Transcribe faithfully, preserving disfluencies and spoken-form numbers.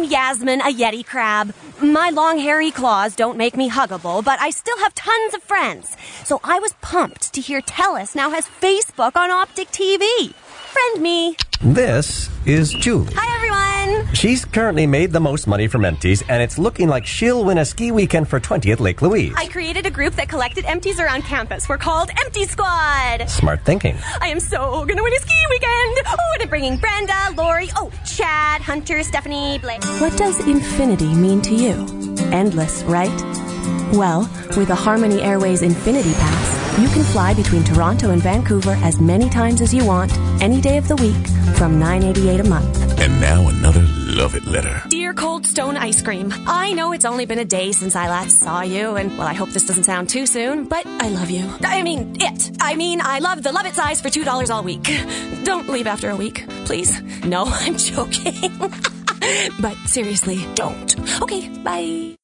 I'm Yasmin, a Yeti crab. My long hairy claws don't make me huggable, but I still have tons of friends. So I was pumped to hear Telus now has Facebook on Optic T V. Friend me. This is Julie. Hi, everyone. She's currently made the most money from empties, and it's looking like she'll win a ski weekend for twenty at Lake Louise. I created a group that collected empties around campus. We're called Empty Squad. Smart thinking. I am so gonna win a ski weekend. Oh, and I'm bringing Brenda, Lori, oh, Chad, Hunter, Stephanie, Blake. What does infinity mean to you? Endless, right? Well, with a Harmony Airways Infinity Pass, you can fly between Toronto and Vancouver as many times as you want, any day of the week, from nine dollars and eighty-eight cents a month. And now another love it letter. Dear Cold Stone Ice Cream, I know it's only been a day since I last saw you, and, well, I hope this doesn't sound too soon, but I love you. I mean, it. I mean, I love the Love It size for two dollars all week. Don't leave after a week, please. No, I'm joking. But seriously, don't. Okay, bye.